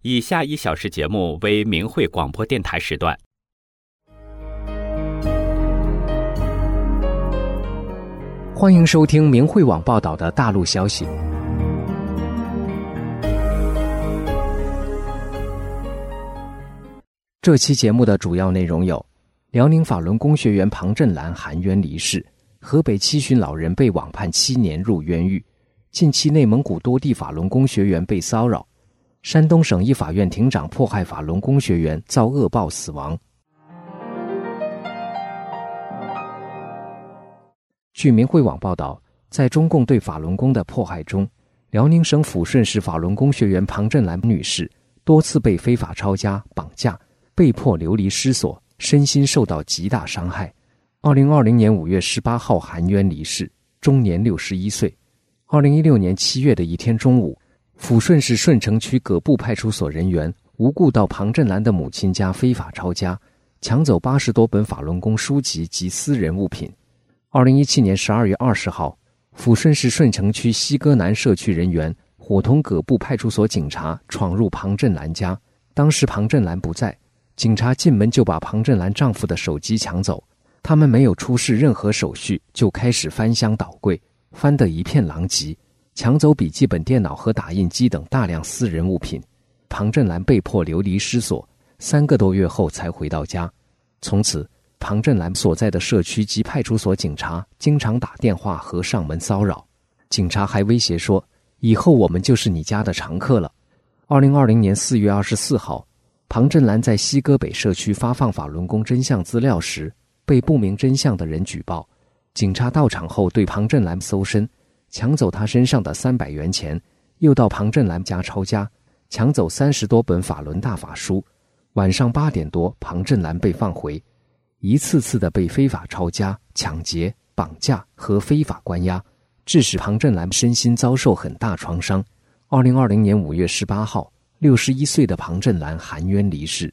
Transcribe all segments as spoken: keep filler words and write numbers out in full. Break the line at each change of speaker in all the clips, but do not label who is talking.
以下一小时节目为明慧广播电台时段。
欢迎收听明慧网报道的大陆消息。这期节目的主要内容有：辽宁法轮功学员庞振兰含冤离世，河北七旬老人被网判七年入冤狱，近期内蒙古多地法轮功学员被骚扰，山东省一法院庭长迫害法轮功学员遭恶报死亡。据明慧网报道，在中共对法轮功的迫害中，辽宁省抚顺市法轮功学员庞振兰女士多次被非法抄家、绑架，被迫流离失所，身心受到极大伤害。二零二零年五月十八号含冤离世，终年六十一岁。二零一六年七月的一天中午，抚顺市顺城区葛部派出所人员无故到庞振兰的母亲家非法抄家，抢走八十多本法轮功书籍及私人物品。二零一七年十二月二十号，抚顺市顺城区西戈南社区人员伙同葛部派出所警察闯入庞振兰家，当时庞振兰不在，警察进门就把庞振兰丈夫的手机抢走，他们没有出示任何手续，就开始翻箱倒柜，翻得一片狼藉，抢走笔记本电脑和打印机等大量私人物品。庞振兰被迫流离失所，三个多月后才回到家。从此，庞振兰所在的社区及派出所警察经常打电话和上门骚扰，警察还威胁说，以后我们就是你家的常客了。二零二零年四月二十四号，庞振兰在西戈北社区发放法轮功真相资料时，被不明真相的人举报，警察到场后对庞振兰搜身，抢走他身上的三百元钱，又到庞振兰家抄家，抢走三十多本法轮大法书。晚上八点多，庞振兰被放回，一次次的被非法抄家、抢劫、绑架和非法关押，致使庞振兰身心遭受很大创伤。二零二零年五月十八号，六十一岁的庞振兰含冤离世。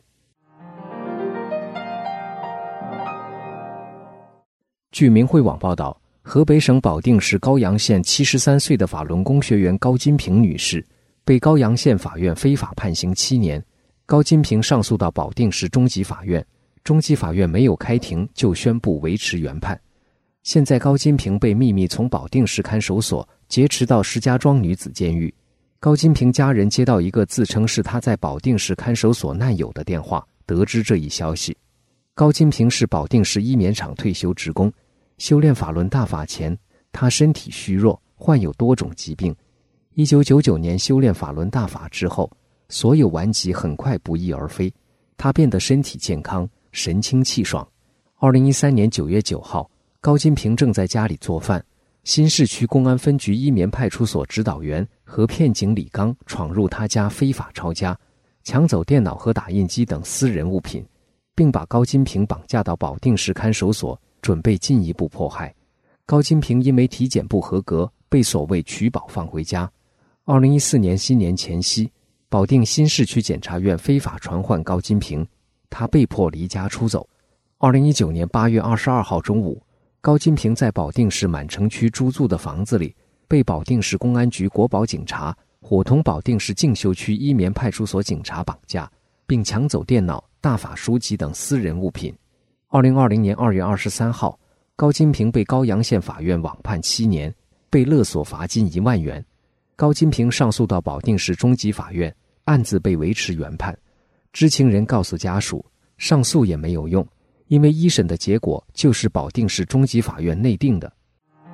据明慧网报道，河北省保定市高阳县七十三岁的法轮功学员高金平女士被高阳县法院非法判刑七年，高金平上诉到保定市中级法院，中级法院没有开庭就宣布维持原判。现在高金平被秘密从保定市看守所劫持到石家庄女子监狱。高金平家人接到一个自称是他在保定市看守所难友的电话，得知这一消息。高金平是保定市医棉厂退休职工，修炼法轮大法前，他身体虚弱，患有多种疾病。一九九九年修炼法轮大法之后，所有顽疾很快不翼而飞，他变得身体健康，神清气爽。二零一三年九月九号，高金平正在家里做饭，新市区公安分局医棉派出所指导员和片警李刚闯入他家非法抄家，抢走电脑和打印机等私人物品，并把高金平绑架到保定市看守所，准备进一步迫害。高金平因为体检不合格，被所谓取保放回家。二零一四年新年前夕，保定新市区检察院非法传唤高金平，他被迫离家出走。二零一九年八月二十二号中午，高金平在保定市满城区租住的房子里，被保定市公安局国保警察伙同保定市静修区医棉派出所警察绑架，并抢走电脑、大法书籍等私人物品。二零二零年二月二十三号，高金平被高阳县法院网判七年，被勒索罚金一万元。高金平上诉到保定市中级法院，案子被维持原判。知情人告诉家属，上诉也没有用，因为一审的结果就是保定市中级法院内定的。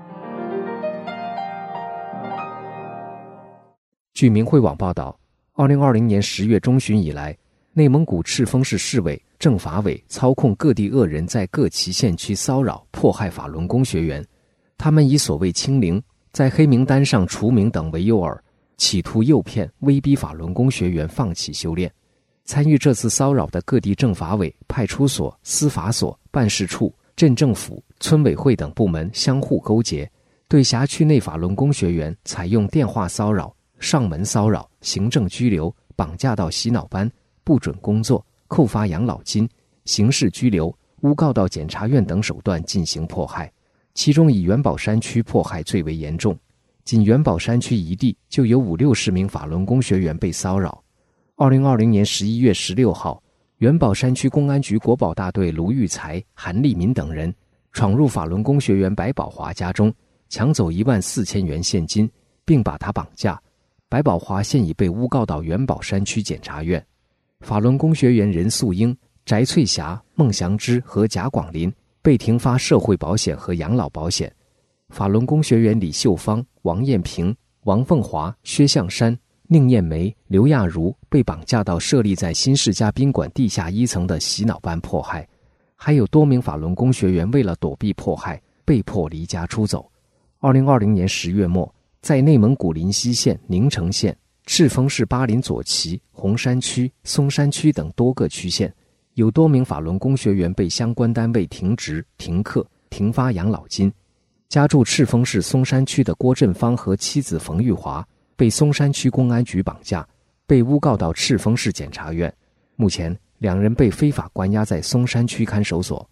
据明慧网报道，二零二零年十月中旬以来，内蒙古赤峰市市委、政法委操控各地恶人在各旗县区骚扰、迫害法轮功学员，他们以所谓清零、在黑名单上除名等为诱饵，企图诱骗、威逼法轮功学员放弃修炼。参与这次骚扰的各地政法委、派出所、司法所、办事处、镇政府、村委会等部门相互勾结，对辖区内法轮功学员采用电话骚扰、上门骚扰、行政拘留、绑架到洗脑班、不准工作、扣发养老金、刑事拘留、诬告到检察院等手段进行迫害。其中以元宝山区迫害最为严重，仅元宝山区一地就有五六十名法轮功学员被骚扰。 二零二零年十一月十六号，元宝山区公安局国保大队卢玉才、韩立民等人闯入法轮功学员白宝华家中，抢走一万四千元现金，并把他绑架。白宝华现已被诬告到元宝山区检察院。法轮功学员任素英、翟翠霞、孟祥之和贾广林被停发社会保险和养老保险。法轮功学员李秀芳、王艳平、王凤华、薛向山、宁艳梅、刘亚茹被绑架到设立在新世家宾馆地下一层的洗脑班迫害，还有多名法轮功学员为了躲避迫害，被迫离家出走。二零二零年十月末，在内蒙古临西县、宁城县、赤峰市巴林左旗、红山区、松山区等多个区县，有多名法轮功学员被相关单位停职、停课、停发养老金。家住赤峰市松山区的郭振芳和妻子冯玉华被松山区公安局绑架，被诬告到赤峰市检察院。目前，两人被非法关押在松山区看守所。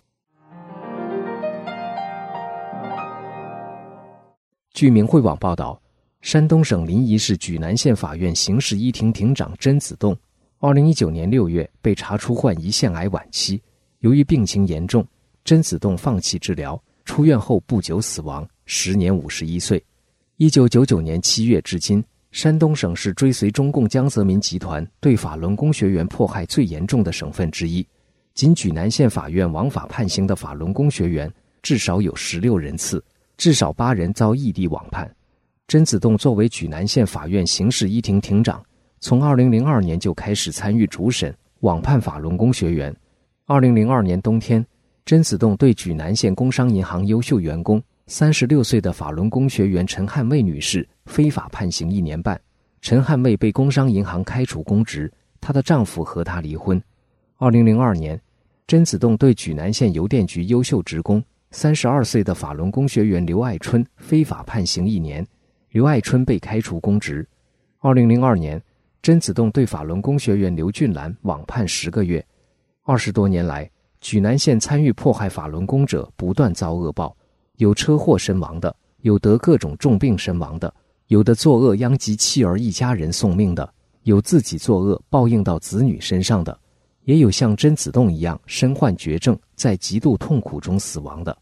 据明慧网报道，山东省临沂市莒南县法院刑事一庭庭长甄子栋，二零一九年六月被查出患胰腺癌晚期，由于病情严重，甄子栋放弃治疗，出院后不久死亡，时年五十一岁。一九九九年七月至今，山东省是追随中共江泽民集团对法轮功学员迫害最严重的省份之一。仅莒南县法院枉法判刑的法轮功学员至少有十六人次，至少八人遭异地枉判。甄子栋作为莒南县法院刑事一庭庭长，从二零零二年就开始参与主审枉判法轮功学员。二零零二年冬天，甄子栋对莒南县工商银行优秀员工三十六岁的法轮功学员陈汉卫女士非法判刑一年半。陈汉卫被工商银行开除公职，她的丈夫和她离婚。二零零二年，甄子栋对莒南县邮电局优秀职工三十二岁的法轮功学员刘爱春非法判刑一年，刘爱春被开除公职。二零零二年，甄子栋对法轮功学员刘俊兰枉判十个月。二十多年来，莒南县参与迫害法轮功者不断遭恶报，有车祸身亡的，有得各种重病身亡的，有的作恶殃及妻儿一家人送命的，有自己作恶报应到子女身上的，也有像甄子栋一样身患绝症，在极度痛苦中死亡的。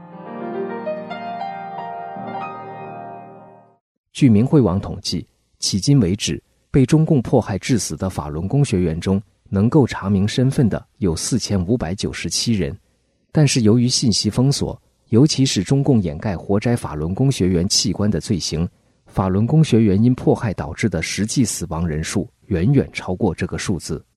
据明慧网统计，迄今为止，被中共迫害致死的法轮功学员中，能够查明身份的有四千五百九十七人。但是由于信息封锁，尤其是中共掩盖活摘法轮功学员器官的罪行，法轮功学员因迫害导致的实际死亡人数远远超过这个数字。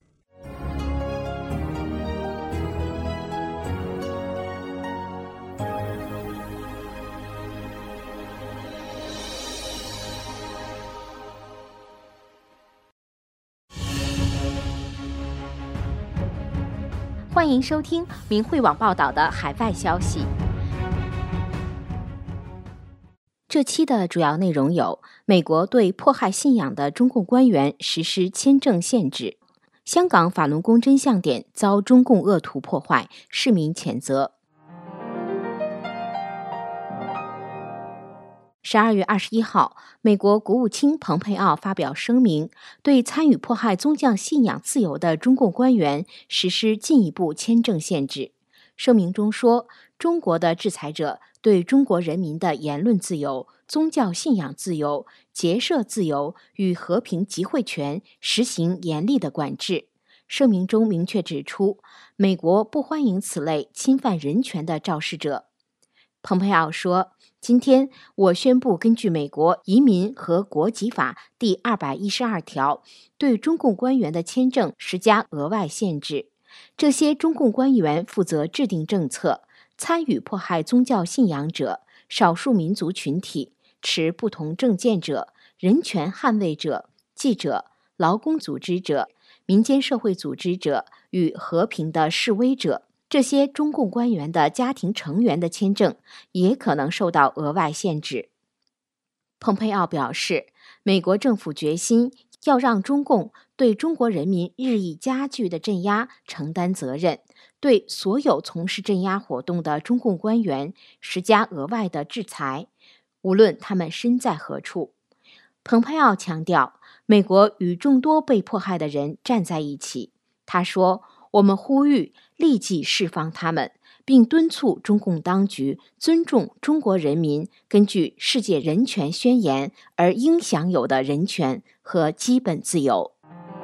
欢迎收听明慧网报道的海外消息。这期的主要内容有：美国对迫害信仰的中共官员实施签证限制；香港法轮功真相点遭中共恶徒破坏，市民谴责。十二月二十一号，美国国务卿蓬佩奥发表声明，对参与迫害宗教信仰自由的中共官员实施进一步签证限制。声明中说，中国的制裁者对中国人民的言论自由、宗教信仰自由、结社自由与和平集会权实行严厉的管制。声明中明确指出，美国不欢迎此类侵犯人权的肇事者。蓬佩奥说，今天我宣布根据美国移民和国籍法第二百一十二条，对中共官员的签证施加额外限制。这些中共官员负责制定政策，参与迫害宗教信仰者、少数民族群体、持不同政见者、人权捍卫者、记者、劳工组织者、民间社会组织者与和平的示威者。这些中共官员的家庭成员的签证也可能受到额外限制。蓬佩奥表示，美国政府决心要让中共对中国人民日益加剧的镇压承担责任，对所有从事镇压活动的中共官员施加额外的制裁，无论他们身在何处。蓬佩奥强调， 美国与众多被迫害的人站在一起。他说：“我们呼吁立即释放他们，并敦促中共当局尊重中国人民根据世界人权宣言而应享有的人权和基本自由。”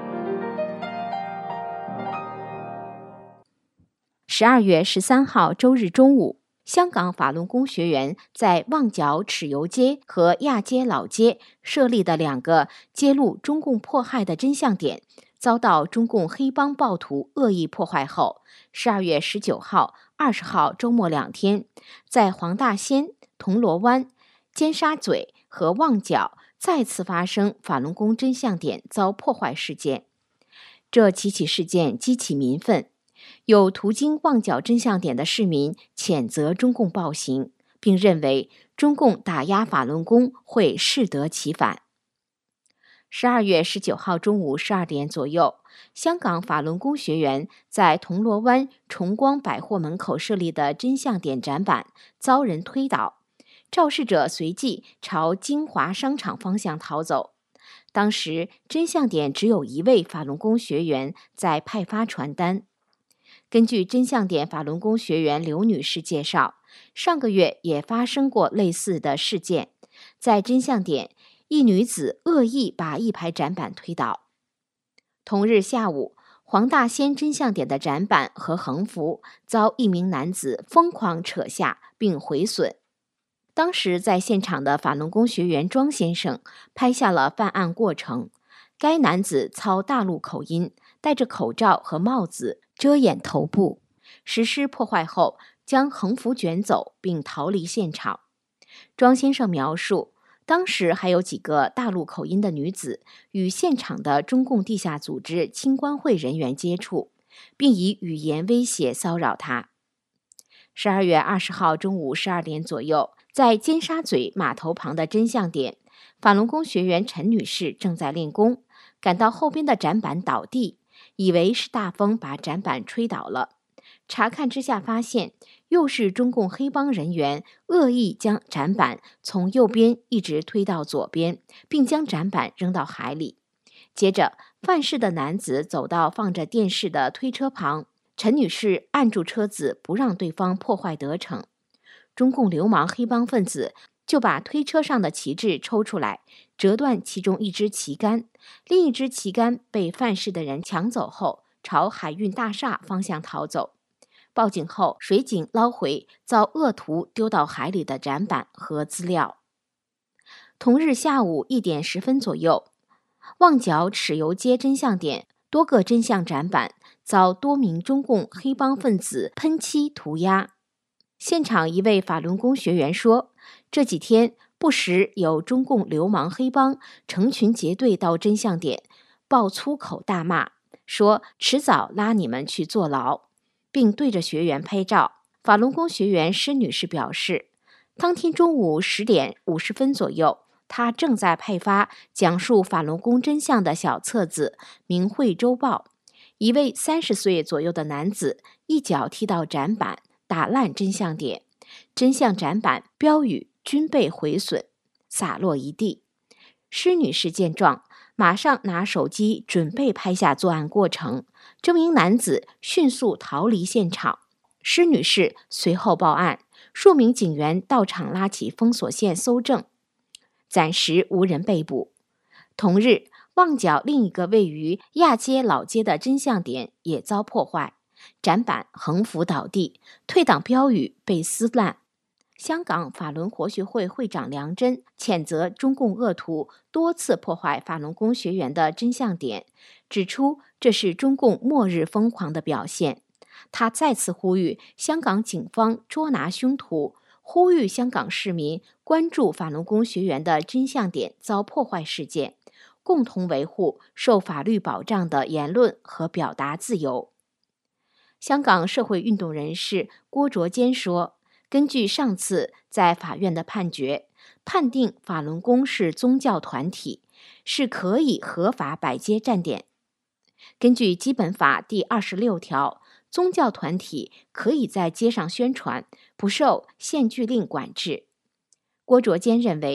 十二月十三号周日中午，香港法轮功学员在旺角豉油街和亚皆老街设立的两个揭露中共迫害的真相点遭到中共黑帮暴徒恶意破坏后，十二月十九号、二十号周末两天，在黄大仙、铜锣湾、尖沙咀和旺角再次发生法轮功真相点遭破坏事件。这几起事件激起民愤，有途经旺角真相点的市民谴责中共暴行，并认为中共打压法轮功会适得其反。十二月十九号中午十二点左右，香港法轮功学员在铜锣湾崇光百货门口设立的真相点展板遭人推倒，肇事者随即朝金华商场方向逃走。当时真相点只有一位法轮功学员在派发传单。根据真相点法轮功学员刘女士介绍，上个月也发生过类似的事件，在真相点，一女子恶意把一排展板推倒。同日下午，黄大仙真相点的展板和横幅遭一名男子疯狂扯下并毁损。当时在现场的法轮功学员庄先生拍下了犯案过程。该男子操大陆口音，戴着口罩和帽子遮掩头部，实施破坏后将横幅卷走并逃离现场。庄先生描述，当时还有几个大陆口音的女子与现场的中共地下组织青关会人员接触，并以语言威胁骚扰他。十二月二十号中午十二点左右，在尖沙咀码头旁的真相点，法轮功学员陈女士正在练功，感到后边的展板倒地，以为是大风把展板吹倒了。查看之下发现，又是中共黑帮人员恶意将展板从右边一直推到左边，并将展板扔到海里。接着，犯事的男子走到放着电视的推车旁，陈女士按住车子不让对方破坏得逞。中共流氓黑帮分子就把推车上的旗帜抽出来，折断其中一支旗杆，另一支旗杆被犯事的人抢走后，朝海运大厦方向逃走。报警后，水警捞回遭恶徒丢到海里的展板和资料。同日下午一点十分左右，旺角豉油街真相点多个真相展板遭多名中共黑帮分子喷漆涂鸦。现场一位法轮功学员说，这几天不时有中共流氓黑帮成群结队到真相点，爆粗口大骂，说迟早拉你们去坐牢，并对着学员拍照。法轮功学员施女士表示，当天中午十点五十分左右，她正在派发讲述法轮功真相的小册子《明慧周报》，一位三十岁左右的男子一脚踢到展板，打烂真相点，真相展板标语均被毁损，洒落一地。施女士见状，马上拿手机准备拍下作案过程，这名男子迅速逃离现场。施女士随后报案，数名警员到场拉起封锁线搜证，暂时无人被捕。同日，旺角另一个位于亚皆老街的真相点也遭破坏，展板横幅倒地，退档标语被撕烂。香港法轮活学会会长梁真谴责中共恶徒多次破坏法轮功学员的真相点，指出这是中共末日疯狂的表现。他再次呼吁香港警方捉拿凶徒，呼吁香港市民关注法轮功学员的真相点遭破坏事件，共同维护受法律保障的言论和表达自由。香港社会运动人士郭卓坚说，根据上次在法院的判决，判定法轮功是宗教团体，是可以合法摆街站点。根据基本法第二十六条，宗教团体可以在街上宣传，不受限聚令管制。郭卓坚认为，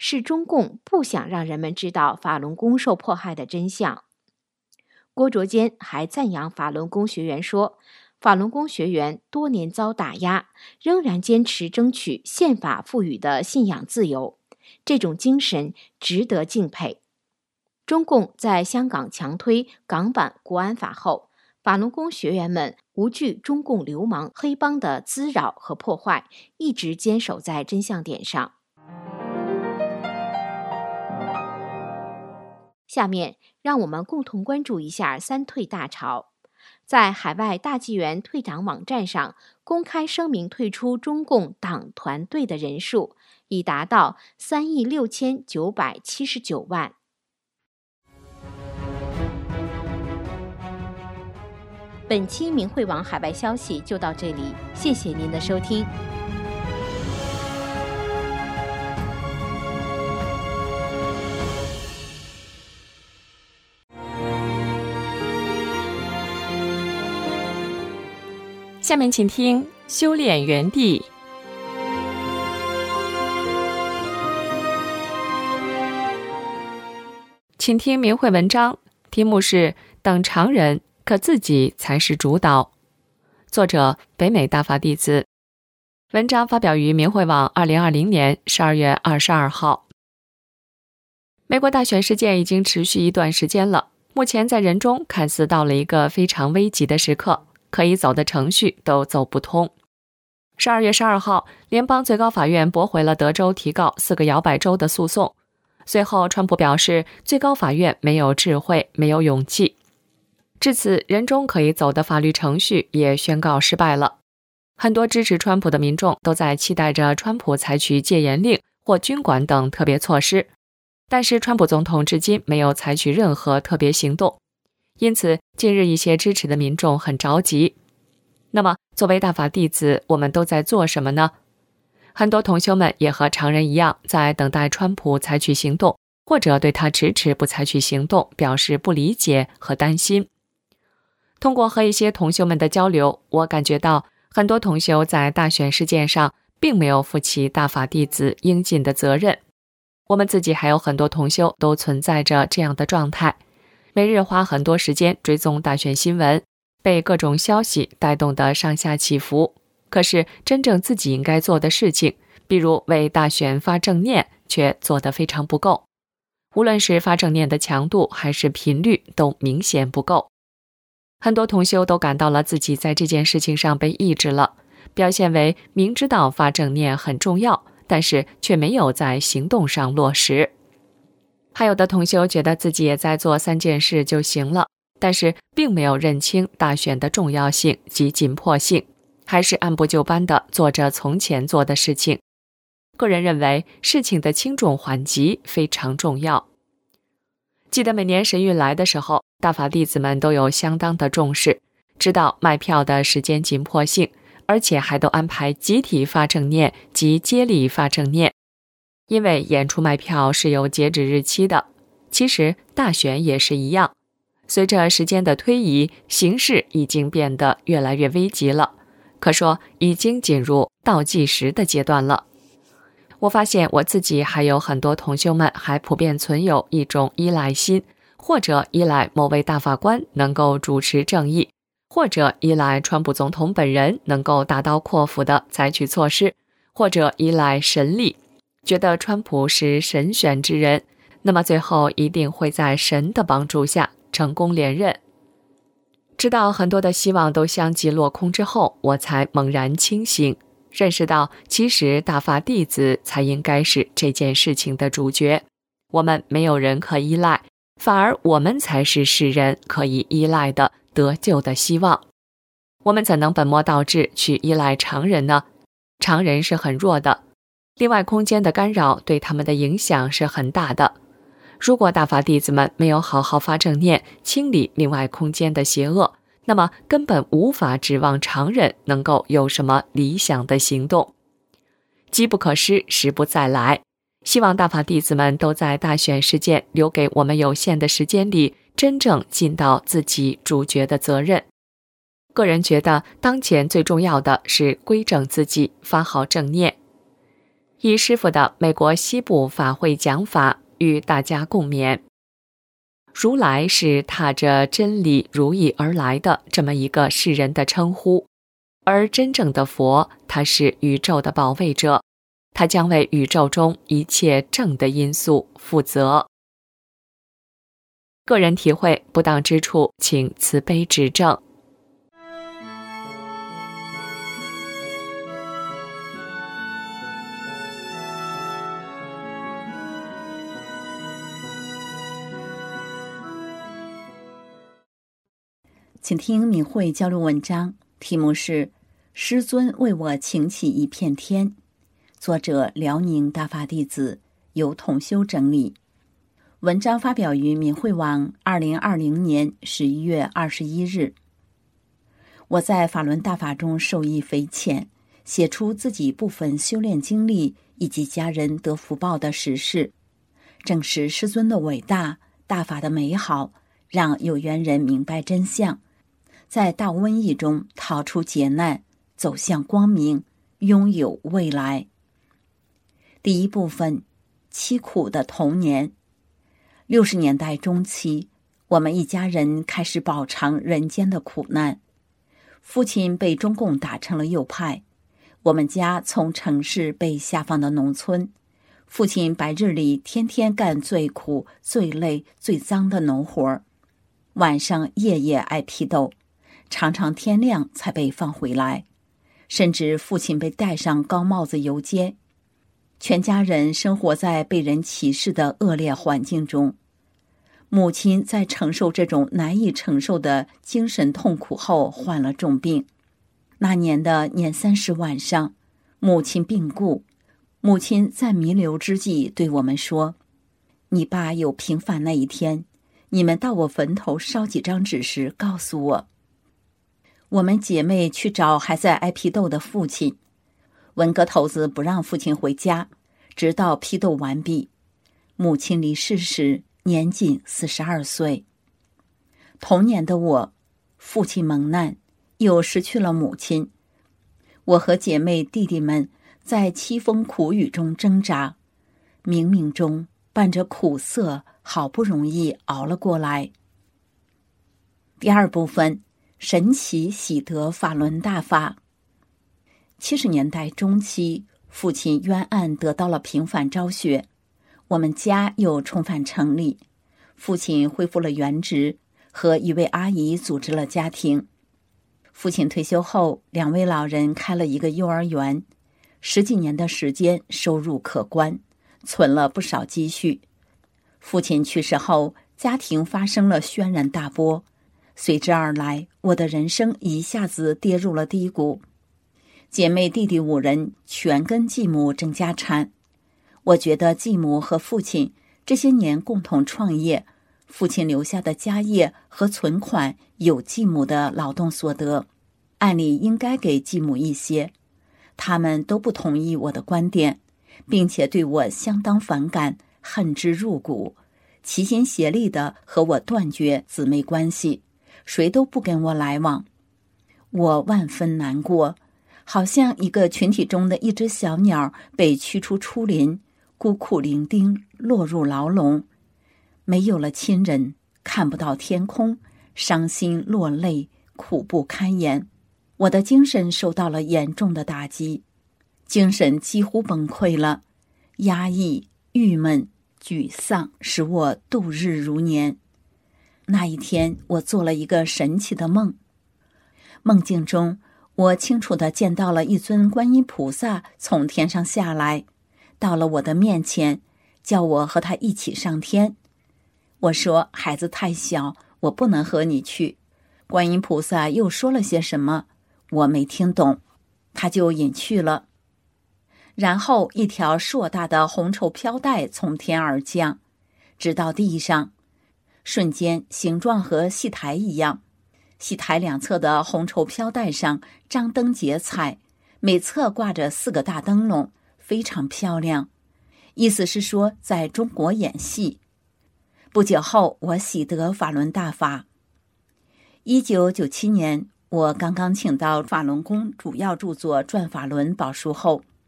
是中共不想让人们知道法轮功受迫害的真相。郭卓坚还赞扬法轮功学员说，法轮功学员多年遭打压，仍然坚持争取宪法赋予的信仰自由，这种精神值得敬佩。中共在香港强推港版国安法后，法轮功学员们无惧中共流氓黑帮的滋扰和破坏，一直坚守在真相点上。下面让我们共同关注一下三退大潮。在海外大纪元退党网站上公开声明退出中共党团队的人数已达到三亿六千九百七十九万。本期明慧网海外消息就到这里，谢谢您的收听。
下面请听修炼园地。请听明慧文章，题目是等常人，可自己才是主导。作者北美大法弟子。文章发表于明慧网二零二零年十二月二十二号。美国大选事件已经持续一段时间了，目前在人中看似到了一个非常危急的时刻，可以走的程序都走不通。十二月十二号，联邦最高法院驳回了德州提告四个摇摆州的诉讼。随后，川普表示，最高法院没有智慧，没有勇气。至此，人中可以走的法律程序也宣告失败了。很多支持川普的民众都在期待着川普采取戒严令或军管等特别措施，但是川普总统至今没有采取任何特别行动。因此，近日一些支持的民众很着急。那么，作为大法弟子，我们都在做什么呢？很多同修们也和常人一样，在等待川普采取行动，或者对他迟迟不采取行动表示不理解和担心。通过和一些同修们的交流，我感觉到很多同修在大选事件上并没有负起大法弟子应尽的责任。我们自己还有很多同修都存在着这样的状态，每日花很多时间追踪大选新闻，被各种消息带动的上下起伏。可是真正自己应该做的事情，比如为大选发正念，却做得非常不够。无论是发正念的强度还是频率，都明显不够。很多同修都感到了自己在这件事情上被抑制了，表现为明知道发正念很重要，但是却没有在行动上落实。还有的同修觉得自己也在做三件事就行了，但是并没有认清大选的重要性及紧迫性，还是按部就班地做着从前做的事情。个人认为事情的轻重缓急非常重要。记得每年神谕来的时候，大法弟子们都有相当的重视，知道卖票的时间紧迫性，而且还都安排集体发正念及接力发正念。因为演出卖票是有截止日期的，其实大选也是一样。随着时间的推移，形势已经变得越来越危急了，可说已经进入倒计时的阶段了。我发现我自己还有很多同修们还普遍存有一种依赖心，或者依赖某位大法官能够主持正义，或者依赖川普总统本人能够大刀阔斧地采取措施，或者依赖神力，觉得川普是神选之人，那么最后一定会在神的帮助下成功连任。直到很多的希望都相继落空之后，我才猛然清醒，认识到其实大法弟子才应该是这件事情的主角。我们没有人可依赖，反而我们才是世人可以依赖的得救的希望。我们怎能本末倒置去依赖常人呢？常人是很弱的，另外空间的干扰对他们的影响是很大的。如果大法弟子们没有好好发正念，清理另外空间的邪恶，那么根本无法指望常人能够有什么理想的行动。机不可失，时不再来。希望大法弟子们都在大选事件留给我们有限的时间里，真正尽到自己主角的责任。个人觉得当前最重要的是归正自己，发好正念。 以师父的美国西部法会讲法与大家共勉。如来是踏着真理如意而来的这么一个世人的称呼，而真正的佛，他是宇宙的保卫者，他将为宇宙中一切正的因素负责。个人体会不当之处，请慈悲指正。
请听明慧交流文章，题目是《师尊为我擎起一片天》，作者辽宁大法弟子，由统修整理。文章发表于明慧网二零二零年十一月二十一日。我在法轮大法中受益匪浅，写出自己部分修炼经历以及家人得福报的实事，证实师尊的伟大，大法的美好，让有缘人明白真相，在大瘟疫中逃出劫难，走向光明，拥有未来。第一部分，凄苦的童年。六十年代中期，我们一家人开始饱尝人间的苦难。父亲被中共打成了右派，我们家从城市被下放到农村。父亲白日里天天干最苦、最累、最脏的农活，晚上夜夜挨批斗，常常天亮才被放回来，甚至父亲被戴上高帽子游街。全家人生活在被人歧视的恶劣环境中。母亲在承受这种难以承受的精神痛苦后患了重病。那年的年三十晚上，母亲病故。母亲在弥留之际对我们说：“你爸有平反那一天，你们到我坟头烧几张纸时告诉我。”我们姐妹去找还在挨批斗的父亲，文革头子不让父亲回家，直到批斗完毕。母亲离世时年仅四十二岁。童年的我，父亲蒙难，又失去了母亲。我和姐妹弟弟们在凄风苦雨中挣扎，冥冥中伴着苦涩，好不容易熬了过来。第二部分，神奇喜得法轮大法。七十年代中期，父亲冤案得到了平反昭雪，我们家又重返城里，父亲恢复了原职，和一位阿姨组织了家庭。父亲退休后，两位老人开了一个幼儿园，十几年的时间收入可观，存了不少积蓄。父亲去世后，家庭发生了轩然大波，随之而来，我的人生一下子跌入了低谷。姐妹弟弟五人全跟继母争家产。我觉得继母和父亲这些年共同创业，父亲留下的家业和存款有继母的劳动所得，按理应该给继母一些。他们都不同意我的观点，并且对我相当反感，恨之入骨，齐心协力地和我断绝姊妹关系，谁都不跟我来往。我万分难过，好像一个群体中的一只小鸟被驱出出林，孤苦伶仃，落入牢笼，没有了亲人，看不到天空，伤心落泪，苦不堪言。我的精神受到了严重的打击，精神几乎崩溃了，压抑、郁闷、沮丧使我度日如年。那一天，我做了一个神奇的梦。梦境中，我清楚地见到了一尊观音菩萨从天上下来，到了我的面前，叫我和他一起上天。我说：“孩子太小，我不能和你去。”观音菩萨又说了些什么，我没听懂，他就隐去了。然后一条硕大的红绸飘带从天而降，直到地上，瞬间形状和戏台一样。戏台两侧的红绸飘带上张灯结彩，每侧挂着四个大灯笼，非常漂亮。意思是说在中国演戏。不久后，我喜得法轮大法。一九九七年，我刚刚请到法轮功主要著作《转法轮》宝书后，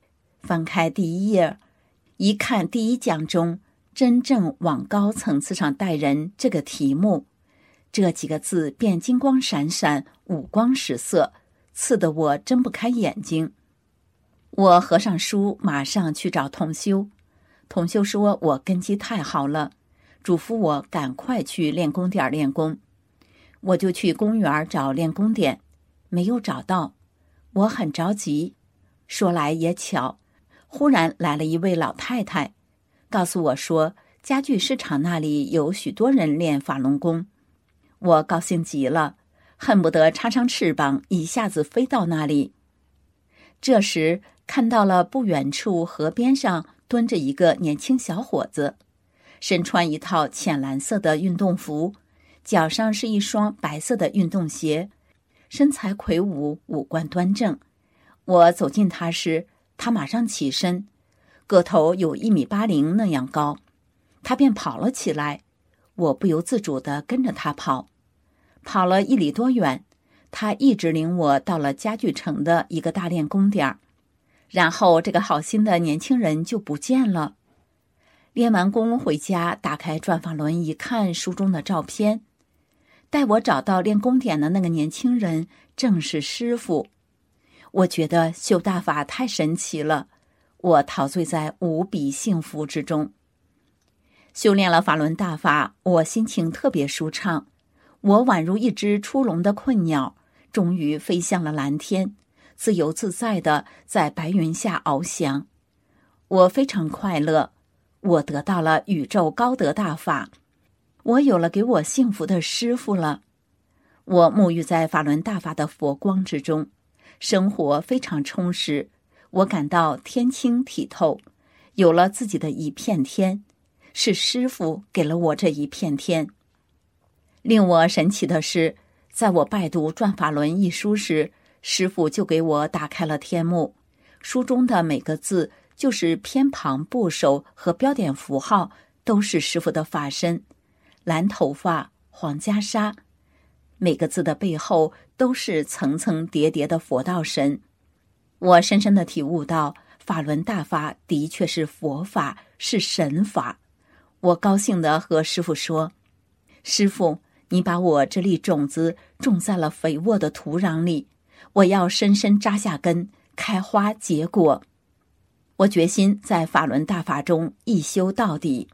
翻开第一页，一看第一讲中真正往高层次上带人这个题目，这几个字便金光闪闪，五光十色，刺得我睁不开眼睛。我合上书，马上去找同修。同修说我根基太好了，嘱咐我赶快去练功点练功。我就去公园找练功点，没有找到，我很着急。说来也巧，忽然来了一位老太太，告诉我说家具市场那里有许多人练法轮功。我高兴极了，恨不得插上翅膀一下子飞到那里。这时看到了不远处河边上蹲着一个年轻小伙子，身穿一套浅蓝色的运动服，脚上是一双白色的运动鞋，身材魁梧，五官端正。我走近他时，他马上起身，个头有一米八零那样高，他便跑了起来。我不由自主地跟着他跑，跑了一里多远，他一直领我到了家具城的一个大练功点，然后这个好心的年轻人就不见了。练完功回家，打开转法轮一看书中的照片，带我找到练功点的那个年轻人正是师父。我觉得修大法太神奇了，我陶醉在无比幸福之中。修炼了法轮大法，我心情特别舒畅，我宛如一只出笼的困鸟，终于飞向了蓝天，自由自在地在白云下翱翔。我非常快乐，我得到了宇宙高德大法，我有了给我幸福的师父了。我沐浴在法轮大法的佛光之中，生活非常充实，我感到天清体透，有了自己的一片天，是师父给了我这一片天。令我神奇的是，在我拜读《转法轮》一书时，师父就给我打开了天幕，书中的每个字就是偏旁部首和标点符号，都是师父的法身。蓝头发，黄袈裟，每个字的背后都是层层叠叠的佛道神。我深深地体悟到，法轮大法的确是佛法，是神法。我高兴地和师父说，师父，你把我这粒种子种在了肥沃的土壤里，我要深深扎下根，开花结果。我决心在法轮大法中一修到底。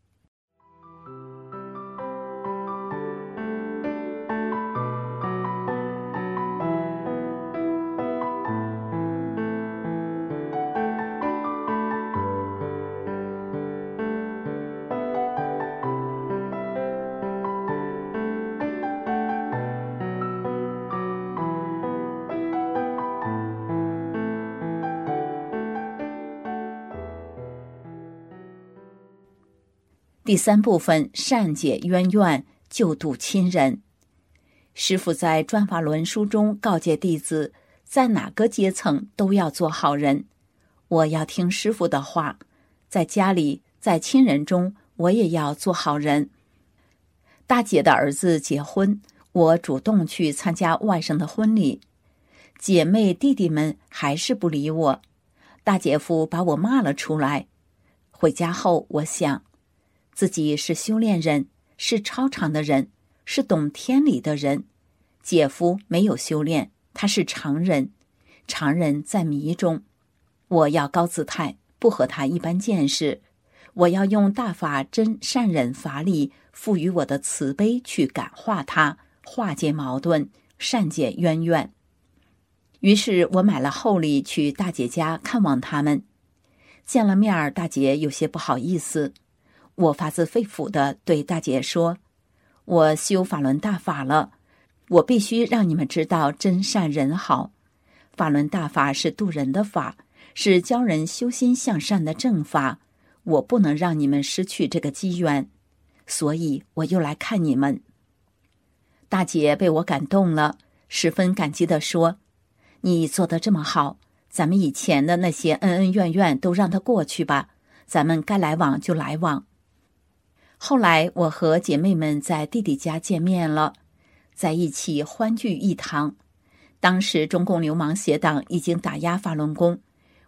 第三部分，善解冤怨，救度亲人。师父在《转法轮》书中告诫弟子，在哪个阶层都要做好人。我要听师父的话，在家里，在亲人中，我也要做好人。大姐的儿子结婚，我主动去参加外甥的婚礼，姐妹弟弟们还是不理我，大姐夫把我骂了出来。回家后，我想自己是修炼人，是超常的人，是懂天理的人。姐夫没有修炼，他是常人，常人在迷中。我要高姿态，不和他一般见识。我要用大法真善忍法力赋予我的慈悲去感化他，化解矛盾，善解冤怨。于是我买了厚礼去大姐家看望他们。见了面，大姐有些不好意思。我发自肺腑地对大姐说，我修法轮大法了，我必须让你们知道真善人好。法轮大法是度人的法，是教人修心向善的正法，我不能让你们失去这个机缘，所以我又来看你们。大姐被我感动了，十分感激地说，你做得这么好，咱们以前的那些恩恩怨怨都让它过去吧，咱们该来往就来往。后来我和姐妹们在弟弟家见面了，在一起欢聚一堂。当时中共流氓邪党已经打压法轮功，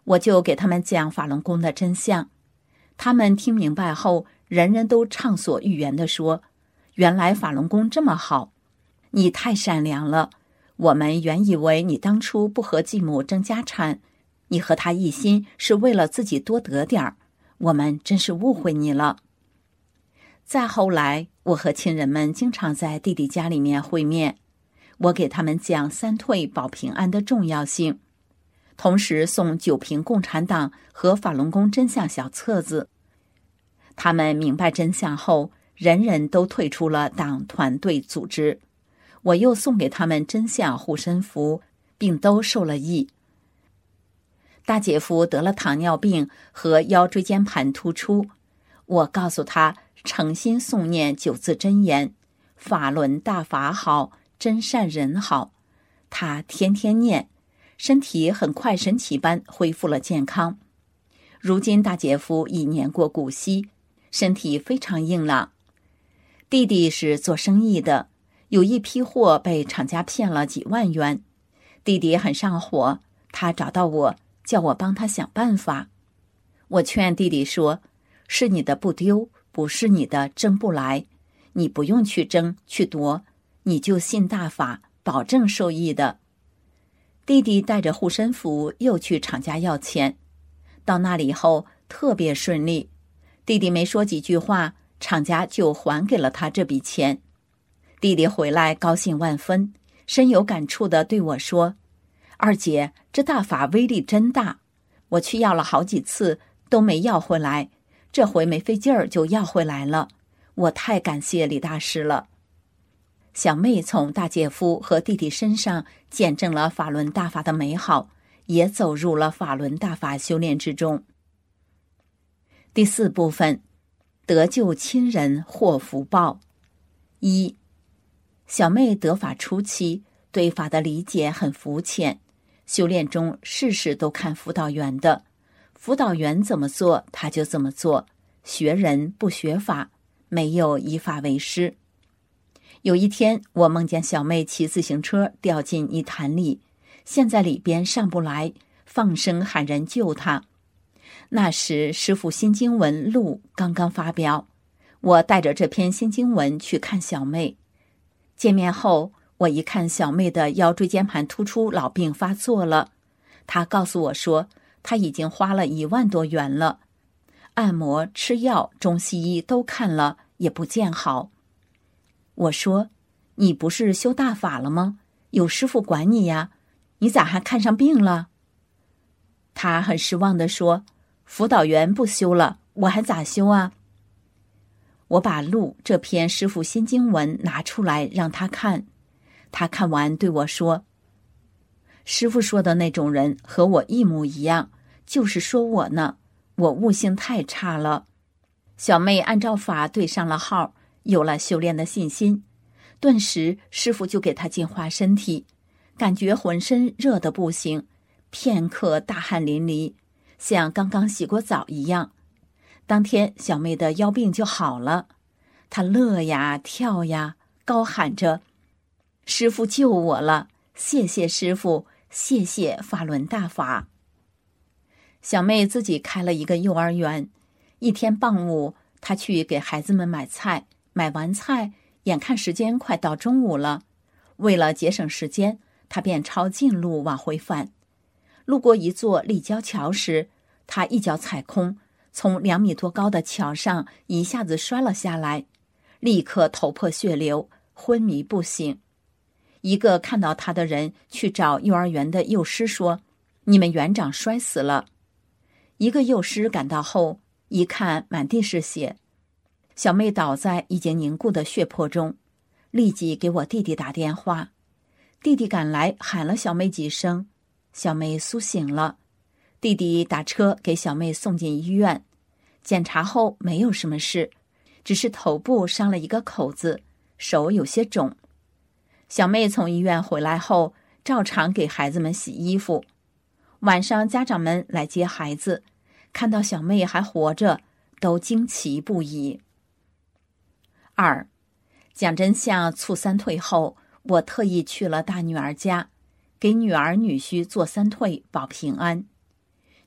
我就给他们讲法轮功的真相。他们听明白后，人人都畅所欲言地说，原来法轮功这么好，你太善良了，我们原以为你当初不和继母争家产，你和他一心是为了自己多得点儿，我们真是误会你了。再后来，我和亲人们经常在弟弟家里面会面，我给他们讲三退保平安的重要性，同时送九瓶共产党和法轮功真相小册子。他们明白真相后，人人都退出了党团队组织。我又送给他们真相护身符，并都受了益。大姐夫得了糖尿病和腰椎间盘突出，我告诉他诚心诵念九字真言，法轮大法好，真善人好。他天天念，身体很快神奇般恢复了健康。如今大姐夫已年过古稀，身体非常硬朗。弟弟是做生意的，有一批货被厂家骗了几万元，弟弟很上火，他找到我，叫我帮他想办法。我劝弟弟说，是你的不丢，不是你的争不来，你不用去争去夺，你就信大法，保证受益的。弟弟带着护身符又去厂家要钱，到那里后特别顺利，弟弟没说几句话，厂家就还给了他这笔钱。弟弟回来高兴万分，深有感触地对我说，二姐，这大法威力真大，我去要了好几次都没要回来，这回没费劲儿就要回来了，我太感谢李大师了。小妹从大姐夫和弟弟身上见证了法轮大法的美好，也走入了法轮大法修炼之中。第四部分，得救亲人获福报。一，小妹得法初期，对法的理解很肤浅，修炼中事事都看辅导员的，辅导员怎么做他就怎么做，学人不学法，没有以法为师。有一天，我梦见小妹骑自行车掉进一潭里，陷在里边上不来，放声喊人救她。那时师父新经文录刚刚发表，我带着这篇新经文去看小妹。见面后，我一看小妹的腰椎间盘突出老病发作了，她告诉我说，她已经花了一万多元了，按摩、吃药、中西医都看了，也不见好。我说，你不是修大法了吗？有师父管你呀，你咋还看上病了？他很失望地说，辅导员不修了，我还咋修啊？我把录这篇师父新经文拿出来让他看，他看完对我说，师父说的那种人和我一模一样，就是说我呢，我悟性太差了。小妹按照法对上了号，有了修炼的信心，顿时师父就给她净化身体，感觉浑身热得不行，片刻大汗淋漓，像刚刚洗过澡一样。当天小妹的腰病就好了，她乐呀跳呀，高喊着，师父救我了，谢谢师父，谢谢法轮大法。小妹自己开了一个幼儿园，一天傍午，她去给孩子们买菜，买完菜，眼看时间快到中午了，为了节省时间，她便抄近路往回返。路过一座立交桥时，她一脚踩空，从两米多高的桥上一下子摔了下来，立刻头破血流，昏迷不醒。一个看到她的人去找幼儿园的幼师说，你们园长摔死了。一个幼师赶到后，一看满地是血，小妹倒在已经凝固的血泊中，立即给我弟弟打电话。弟弟赶来喊了小妹几声，小妹苏醒了。弟弟打车给小妹送进医院，检查后没有什么事，只是头部伤了一个口子，手有些肿。小妹从医院回来后，照常给孩子们洗衣服。晚上家长们来接孩子，看到小妹还活着，都惊奇不已。二，讲真相促三退后，我特意去了大女儿家，给女儿女婿做三退保平安。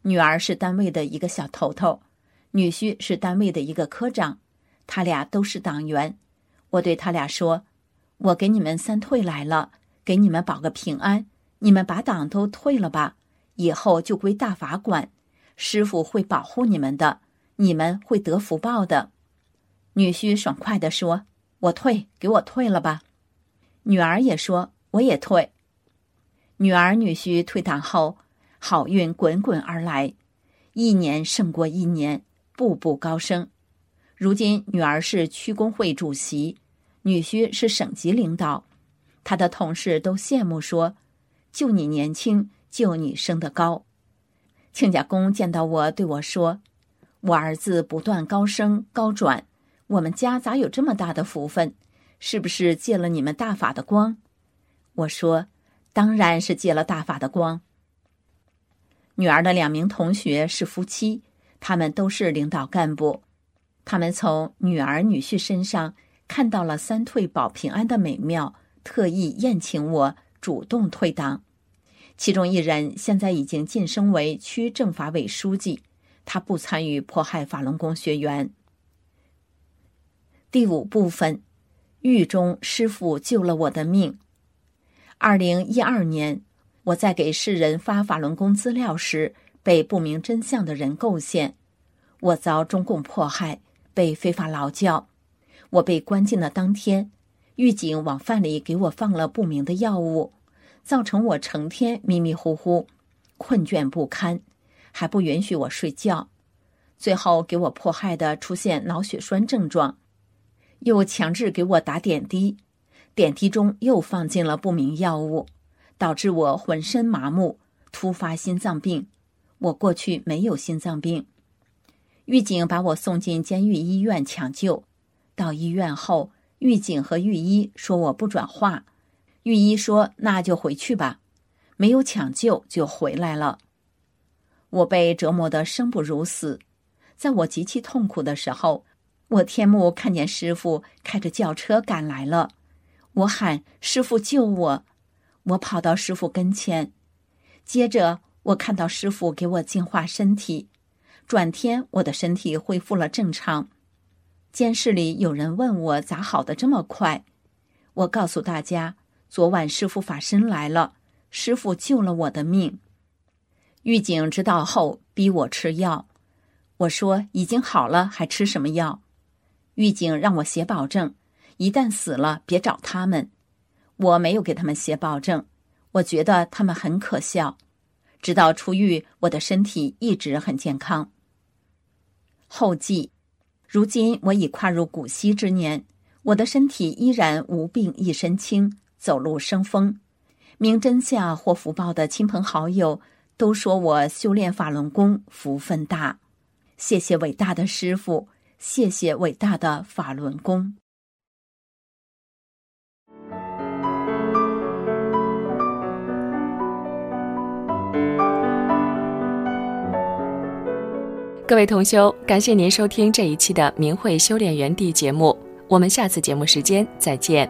女儿是单位的一个小头头，女婿是单位的一个科长，他俩都是党员。我对他俩说，我给你们三退来了，给你们保个平安，你们把党都退了吧，以后就归大法管，师父会保护你们的，你们会得福报的。女婿爽快地说，我退，给我退了吧。女儿也说，我也退。女儿女婿退党后，好运滚滚而来，一年胜过一年，步步高升。如今女儿是区工会主席，女婿是省级领导，他的同事都羡慕说，就你年轻，就你升得高。亲家公见到我对我说，我儿子不断高升高转，我们家咋有这么大的福分？是不是借了你们大法的光？我说，当然是借了大法的光。女儿的两名同学是夫妻，他们都是领导干部，他们从女儿女婿身上看到了三退保平安的美妙，特意宴请我主动退党。其中一人现在已经晋升为区政法委书记，他不参与迫害法轮功学员。第五部分，狱中师父救了我的命。二零一二年，我在给世人发法轮功资料时，被不明真相的人构陷，我遭中共迫害，被非法劳教。我被关进的当天，狱警往饭里给我放了不明的药物，造成我成天迷迷糊糊，困倦不堪，还不允许我睡觉。最后给我迫害的出现脑血栓症状，又强制给我打点滴，点滴中又放进了不明药物，导致我浑身麻木，突发心脏病。我过去没有心脏病。狱警把我送进监狱医院抢救，到医院后，狱警和狱医说我不转化，狱医说那就回去吧，没有抢救就回来了。我被折磨得生不如死，在我极其痛苦的时候，我天幕看见师父开着轿车赶来了，我喊师父救我，我跑到师父跟前，接着我看到师父给我净化身体，转天我的身体恢复了正常。监室里有人问我咋好得这么快，我告诉大家，昨晚师父法身来了，师父救了我的命。狱警知道后逼我吃药，我说已经好了还吃什么药？狱警让我写保证，一旦死了别找他们。我没有给他们写保证，我觉得他们很可笑。直到出狱，我的身体一直很健康。后记，如今我已跨入古稀之年，我的身体依然无病一身轻，走路生风。明真相或福报的亲朋好友都说我修炼法轮功福分大，谢谢伟大的师父，谢谢伟大的法轮功。
各位同修，感谢您收听这一期的明慧修炼园地节目，我们下次节目时间再见。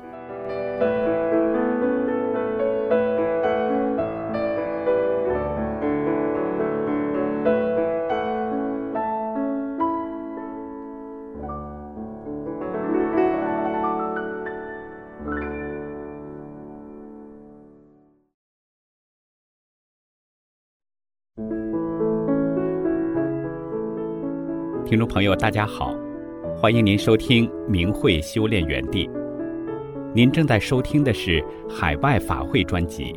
听众朋友大家好，欢迎您收听明慧修炼园地。您正在收听的是海外法会专辑。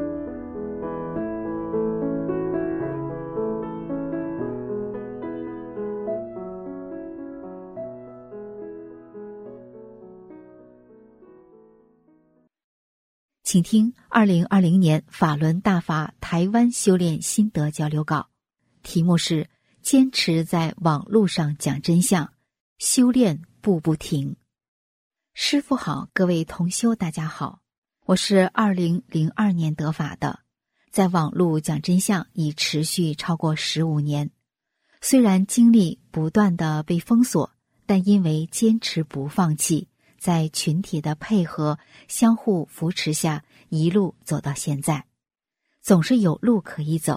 请听二零二零年法轮大法台湾修炼心得交流稿，题目是坚持在网络上讲真相，修炼步步停。师父好，各位同修大家好，我是二零零二年得法的，在网络讲真相已持续超过十五年。虽然经历不断的被封锁，但因为坚持不放弃，在群体的配合相互扶持下，一路走到现在。总是有路可以走，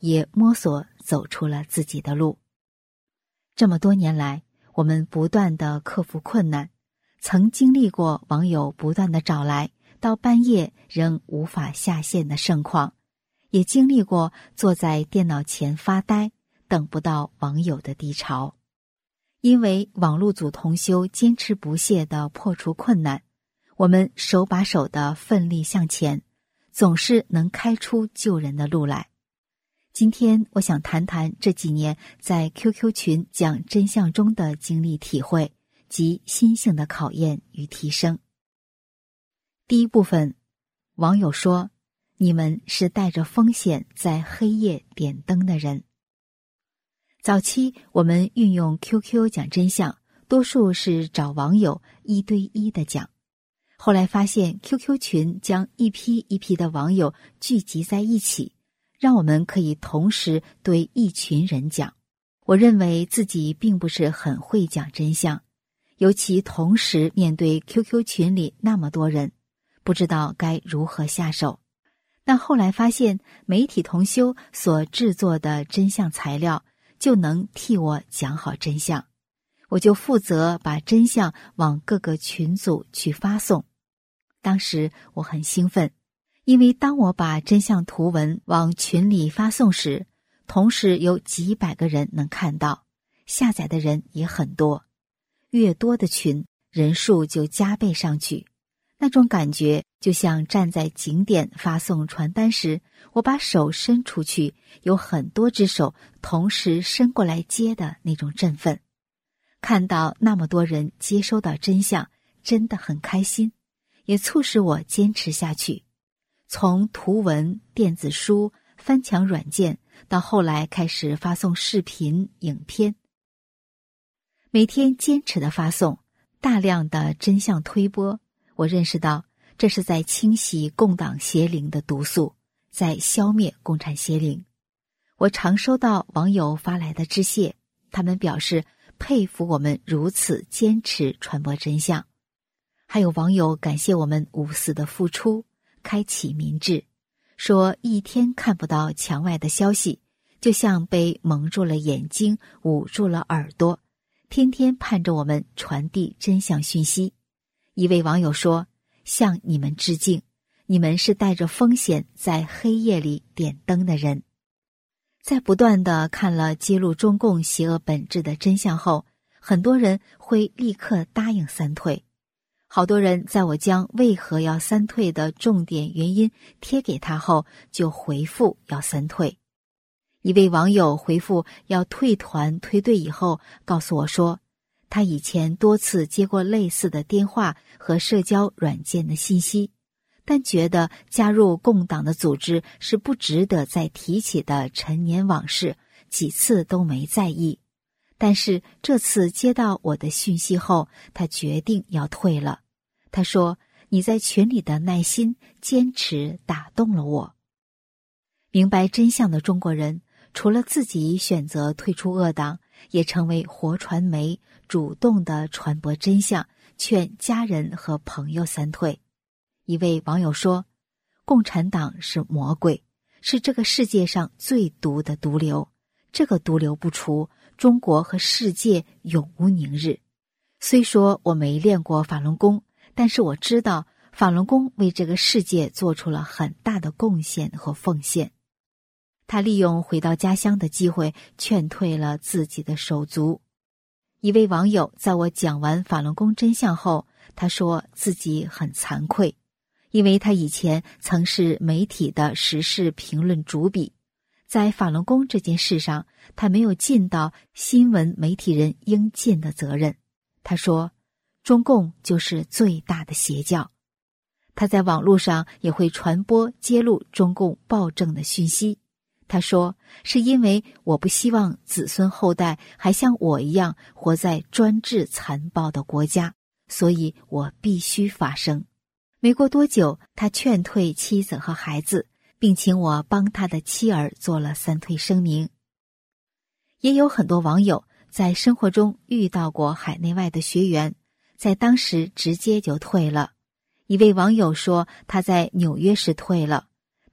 也摸索走出了自己的路。这么多年来，我们不断地克服困难，曾经历过网友不断地找来，到半夜仍无法下线的盛况，也经历过坐在电脑前发呆，等不到网友的低潮。因为网络组同修坚持不懈地破除困难，我们手把手地奋力向前，总是能开出救人的路来。今天我想谈谈这几年在 Q Q 群讲真相中的经历体会及心性的考验与提升。第一部分，网友说，你们是带着风险在黑夜点灯的人。早期我们运用 Q Q 讲真相，多数是找网友一对一的讲。后来发现 Q Q 群将一批一批的网友聚集在一起，让我们可以同时对一群人讲。我认为自己并不是很会讲真相，尤其同时面对 Q Q 群里那么多人，不知道该如何下手。但后来发现媒体同修所制作的真相材料就能替我讲好真相，我就负责把真相往各个群组去发送。当时我很兴奋，因为当我把真相图文往群里发送时，同时有几百个人能看到，下载的人也很多，越多的群，人数就加倍上去。那种感觉就像站在景点发送传单时，我把手伸出去，有很多只手同时伸过来接的那种振奋。看到那么多人接收到真相，真的很开心，也促使我坚持下去。从图文、电子书、翻墙软件，到后来开始发送视频、影片，每天坚持的发送，大量的真相推播，我认识到这是在清洗共党邪灵的毒素，在消灭共产邪灵。我常收到网友发来的致谢，他们表示佩服我们如此坚持传播真相。还有网友感谢我们无私的付出，开启民智，说一天看不到墙外的消息，就像被蒙住了眼睛，捂住了耳朵，天天盼着我们传递真相讯息。一位网友说，向你们致敬，你们是带着风险在黑夜里点灯的人。在不断地看了揭露中共邪恶本质的真相后，很多人会立刻答应三退。好多人在我将为何要三退的重点原因贴给他后，就回复要三退。一位网友回复要退团退队以后，告诉我说，他以前多次接过类似的电话和社交软件的信息，但觉得加入共党的组织是不值得再提起的陈年往事，几次都没在意。但是这次接到我的讯息后，他决定要退了。他说，你在群里的耐心坚持打动了我。明白真相的中国人，除了自己选择退出恶党，也成为活传媒，主动地传播真相，劝家人和朋友三退。一位网友说，共产党是魔鬼，是这个世界上最毒的毒瘤，这个毒瘤不除，中国和世界永无宁日。虽说我没练过法轮功，但是我知道法轮功为这个世界做出了很大的贡献和奉献。他利用回到家乡的机会，劝退了自己的手足。一位网友在我讲完法轮功真相后，他说自己很惭愧，因为他以前曾是媒体的时事评论主笔，在法轮功这件事上，他没有尽到新闻媒体人应尽的责任。他说，中共就是最大的邪教。他在网络上也会传播揭露中共暴政的讯息。他说，是因为我不希望子孙后代还像我一样活在专制残暴的国家，所以我必须发声。没过多久，他劝退妻子和孩子，并请我帮他的妻儿做了三退声明。也有很多网友在生活中遇到过海内外的学员，在当时直接就退了。一位网友说，他在纽约时退了，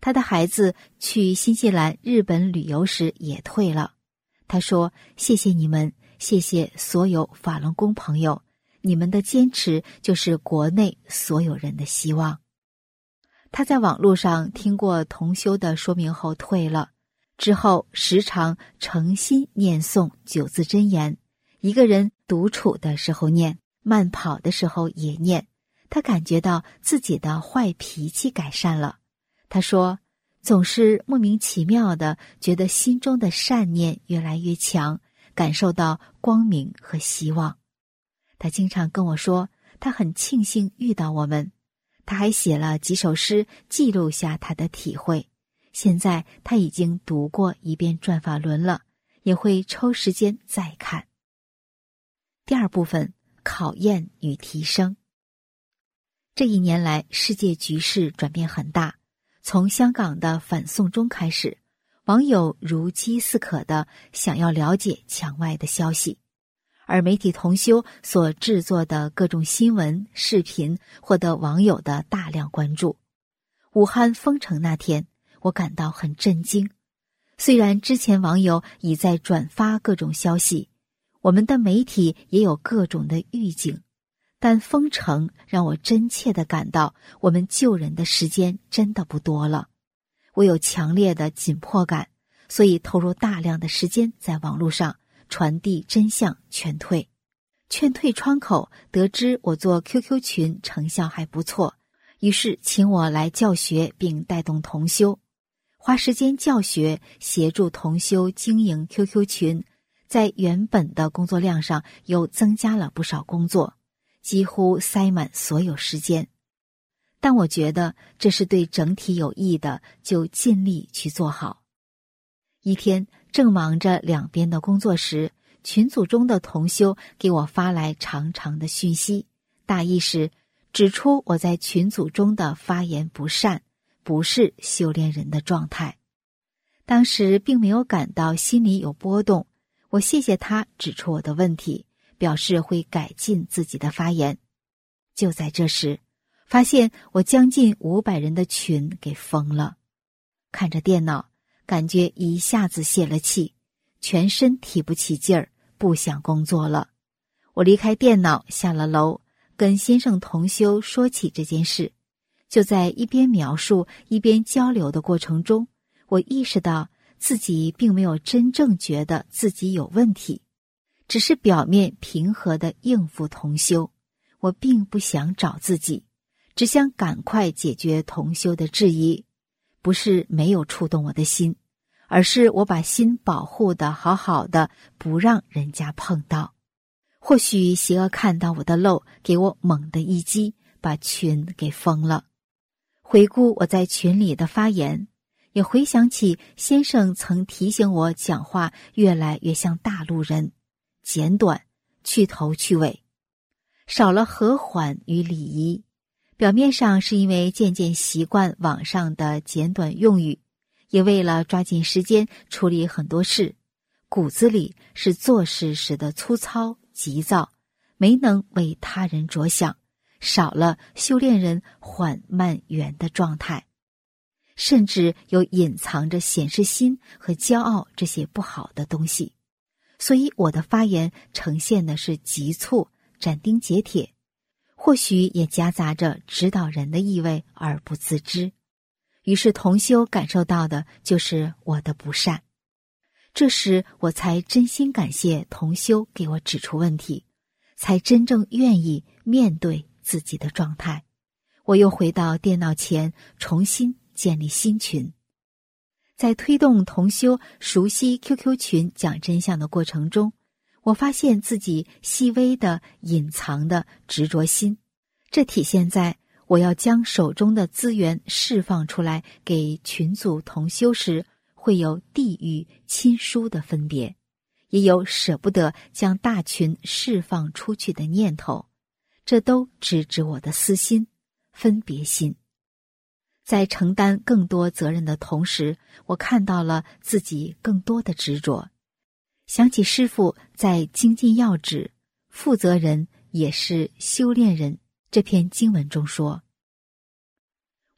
他的孩子去新西兰、日本旅游时也退了。他说：谢谢你们，谢谢所有法轮功朋友，你们的坚持就是国内所有人的希望。他在网络上听过同修的说明后退了，之后时常诚心念诵九字真言，一个人独处的时候念，慢跑的时候也念。他感觉到自己的坏脾气改善了。他说，总是莫名其妙的觉得心中的善念越来越强，感受到光明和希望。他经常跟我说，他很庆幸遇到我们。他还写了几首诗记录下他的体会。现在他已经读过一遍转法轮了，也会抽时间再看。第二部分，考验与提升。这一年来，世界局势转变很大。从香港的反送中开始，网友如饥似渴地想要了解墙外的消息，而媒体同修所制作的各种新闻、视频获得网友的大量关注。武汉封城那天，我感到很震惊。虽然之前网友已在转发各种消息，我们的媒体也有各种的预警，但封城让我真切地感到我们救人的时间真的不多了。我有强烈的紧迫感，所以投入大量的时间在网络上传递真相，劝退。劝退窗口得知我做 Q Q 群成效还不错，于是请我来教学并带动同修，花时间教学，协助同修经营 Q Q 群，在原本的工作量上又增加了不少工作，几乎塞满所有时间。但我觉得这是对整体有益的，就尽力去做好。一天正忙着两边的工作时，群组中的同修给我发来长长的讯息，大意是指出我在群组中的发言不善，不是修炼人的状态。当时并没有感到心里有波动，我谢谢他指出我的问题，表示会改进自己的发言。就在这时，发现我将近五百人的群给封了。看着电脑，感觉一下子泄了气，全身提不起劲儿，不想工作了。我离开电脑，下了楼，跟先生同修说起这件事。就在一边描述一边交流的过程中，我意识到自己并没有真正觉得自己有问题，只是表面平和地应付同修。我并不想找自己，只想赶快解决同修的质疑。不是没有触动我的心，而是我把心保护得好好的，不让人家碰到。或许邪恶看到我的漏，给我猛地一击，把群给封了。回顾我在群里的发言，也回想起先生曾提醒我讲话越来越像大陆人，简短，去头去尾，少了和缓与礼仪。表面上是因为渐渐习惯网上的简短用语，也为了抓紧时间处理很多事，骨子里是做事时的粗糙急躁，没能为他人着想，少了修炼人缓慢圆的状态，甚至有隐藏着显示心和骄傲这些不好的东西。所以我的发言呈现的是急促、斩钉截铁，或许也夹杂着指导人的意味而不自知。于是同修感受到的就是我的不善。这时我才真心感谢同修给我指出问题，才真正愿意面对自己的状态。我又回到电脑前，重新建立新群。在推动同修熟悉 Q Q 群讲真相的过程中，我发现自己细微的隐藏的执着心，这体现在我要将手中的资源释放出来给群组同修时，会有地域亲疏的分别，也有舍不得将大群释放出去的念头，这都直指我的私心、分别心。在承担更多责任的同时，我看到了自己更多的执着。想起师父在精进要旨负责人也是修炼人这篇经文中说，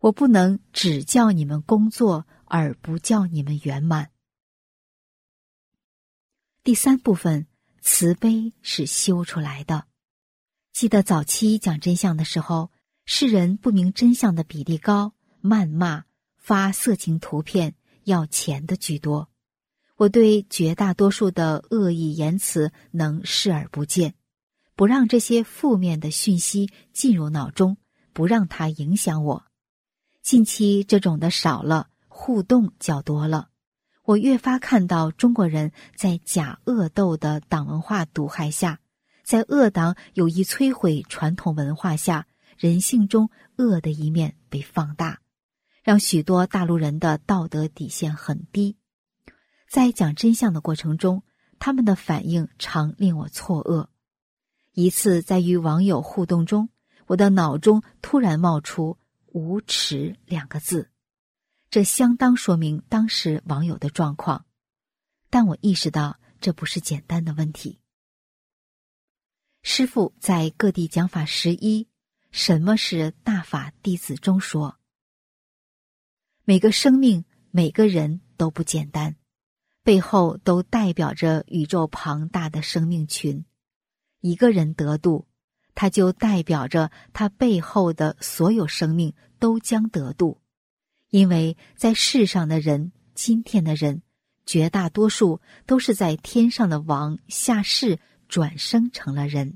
我不能只叫你们工作，而不叫你们圆满。第三部分，慈悲是修出来的。记得早期讲真相的时候，世人不明真相的比例高，谩骂、发色情图片、要钱的居多。我对绝大多数的恶意言辞能视而不见，不让这些负面的讯息进入脑中，不让它影响我。近期这种的少了，互动较多了，我越发看到中国人在假恶斗的党文化毒害下，在恶党有意摧毁传统文化下，人性中恶的一面被放大，让许多大陆人的道德底线很低。在讲真相的过程中，他们的反应常令我错愕。一次在与网友互动中，我的脑中突然冒出无耻两个字，这相当说明当时网友的状况，但我意识到这不是简单的问题。师父在各地讲法十一，什么是大法弟子中说，每个生命，每个人都不简单，背后都代表着宇宙庞大的生命群。一个人得度，它就代表着他背后的所有生命都将得度。因为在世上的人，今天的人，绝大多数都是在天上的王下世转生成了人。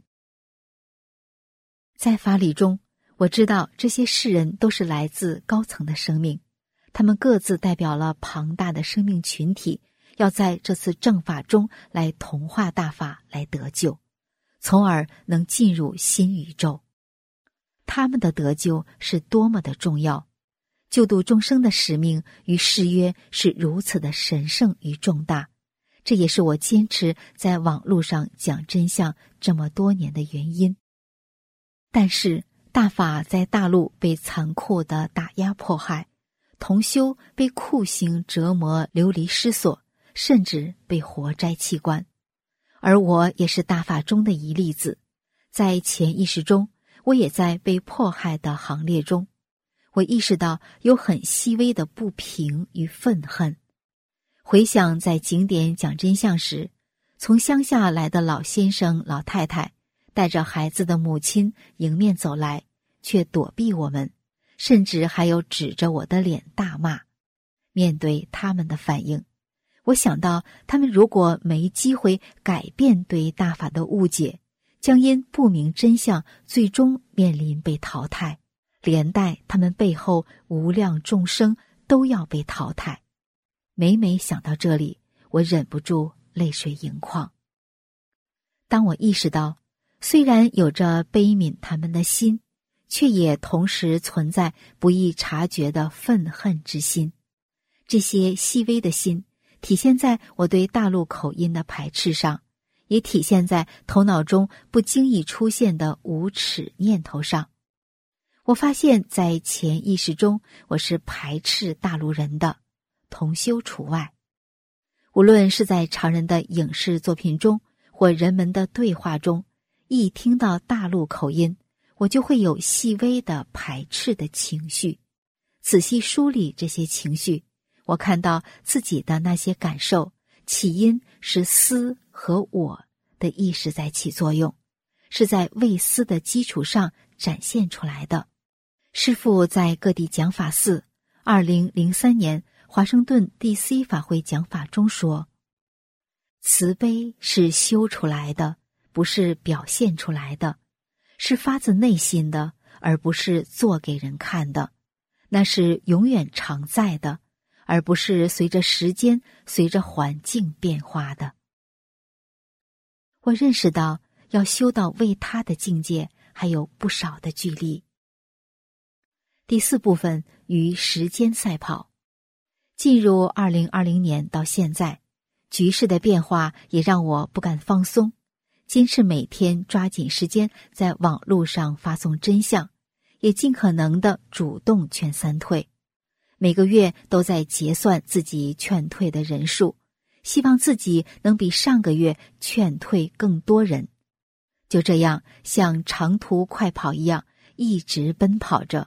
在法理中，我知道这些世人都是来自高层的生命，他们各自代表了庞大的生命群体，要在这次正法中来同化大法，来得救，从而能进入新宇宙。他们的得救是多么的重要，救度众生的使命与誓约是如此的神圣与重大，这也是我坚持在网络上讲真相这么多年的原因。但是大法在大陆被残酷的打压迫害，同修被酷刑折磨流离失所，甚至被活摘器官。而我也是大法中的一例子，在潜意识中，我也在被迫害的行列中。我意识到有很细微的不平与愤恨。回想在景点讲真相时，从乡下来的老先生老太太带着孩子的母亲迎面走来，却躲避我们，甚至还有指着我的脸大骂。面对他们的反应，我想到他们如果没机会改变对大法的误解，将因不明真相最终面临被淘汰，连带他们背后无量众生都要被淘汰。每每想到这里，我忍不住泪水盈眶。当我意识到虽然有着悲悯他们的心，却也同时存在不易察觉的愤恨之心，这些细微的心体现在我对大陆口音的排斥上，也体现在头脑中不经意出现的无耻念头上。我发现在潜意识中，我是排斥大陆人的，同修除外。无论是在常人的影视作品中，或人们的对话中，一听到大陆口音，我就会有细微的排斥的情绪。仔细梳理这些情绪，我看到自己的那些感受，起因是思和我的意识在起作用，是在为思的基础上展现出来的。师父在各地讲法寺二零零三年华盛顿 D C 法会讲法中说，慈悲是修出来的，不是表现出来的，是发自内心的，而不是做给人看的，那是永远常在的，而不是随着时间随着环境变化的。我认识到要修到为他的境界还有不少的距离。第四部分与时间赛跑。进入二零二零年到现在，局势的变化也让我不敢放松，坚持每天抓紧时间在网络上发送真相，也尽可能的主动劝三退。每个月都在结算自己劝退的人数，希望自己能比上个月劝退更多人。就这样像长途快跑一样一直奔跑着，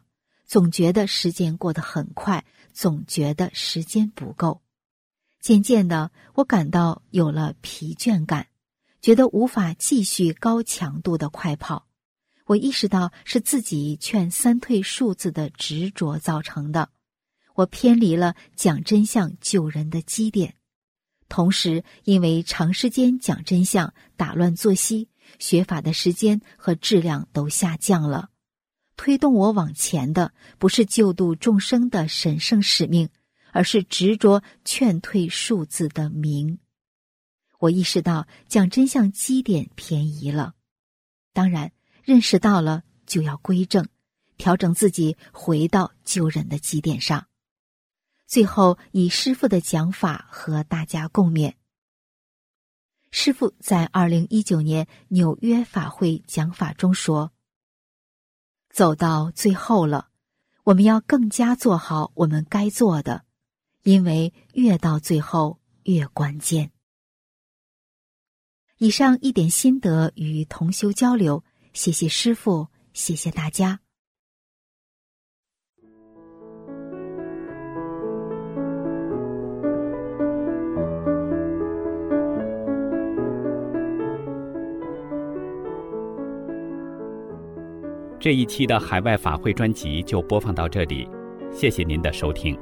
总觉得时间过得很快，总觉得时间不够。渐渐的，我感到有了疲倦感，觉得无法继续高强度的快跑。我意识到是自己劝三退数字的执着造成的，我偏离了讲真相救人的基点。同时，因为长时间讲真相打乱作息，学法的时间和质量都下降了。推动我往前的不是救度众生的神圣使命，而是执着劝退数字的名。我意识到讲真相基点偏移了，当然认识到了就要归正，调整自己回到救人的基点上。最后以师父的讲法和大家共勉。师父在二零一九年纽约法会讲法中说，走到最后了，我们要更加做好我们该做的，因为越到最后越关键。以上一点心得与同修交流，谢谢师父，谢谢大家。
这一期的海外法会专辑就播放到这里，谢谢您的收听。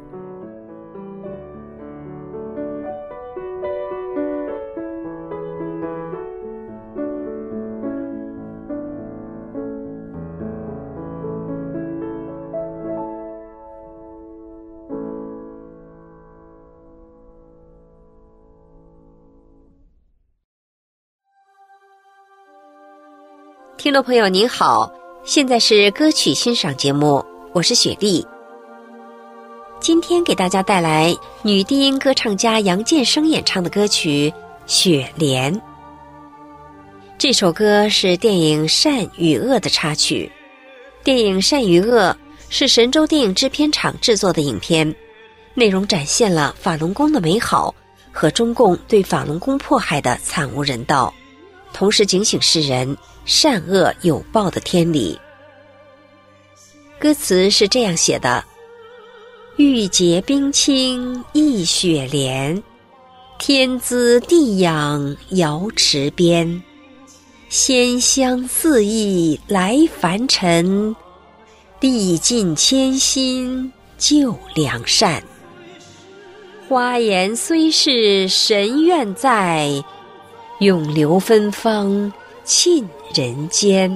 听众朋友您好，现在是歌曲欣赏节目，我是雪莉。今天给大家带来女低音歌唱家杨建生演唱的歌曲《雪莲》。这首歌是电影《善与恶》的插曲。电影《善与恶》是神州电影制片厂制作的影片，内容展现了法轮功的美好和中共对法轮功迫害的惨无人道，同时警醒世人善恶有报的天理。歌词是这样写的：玉洁冰清一雪莲，天姿地养瑶池边，仙香四溢来凡尘，历尽千辛救良善。花颜虽是神愿在，永留芬芳沁人间。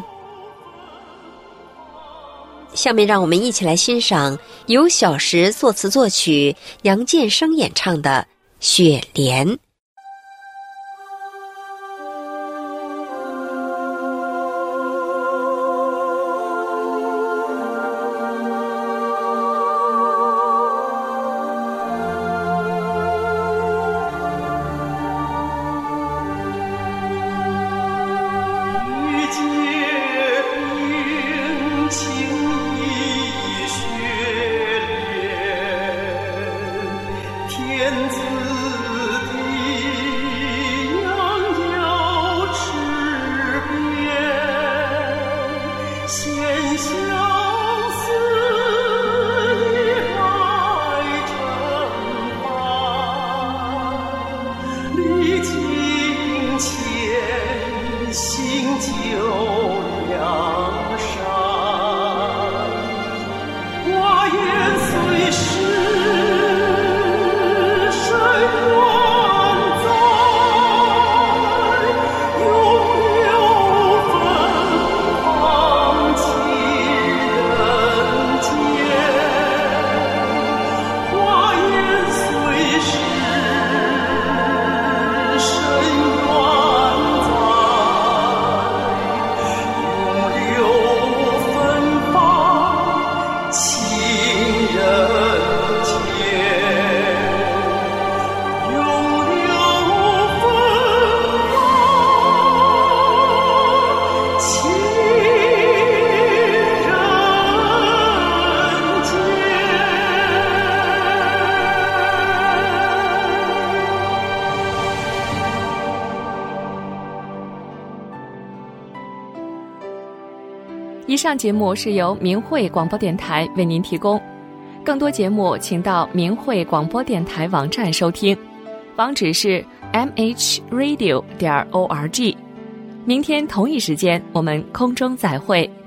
下面让我们一起来欣赏由小石作词作曲、杨建生演唱的《雪莲》。
花颜虽是神
以上节目是由明慧广播电台为您提供，更多节目请到明慧广播电台网站收听，网址是 m h radio 点 org。明天同一时间我们空中再会。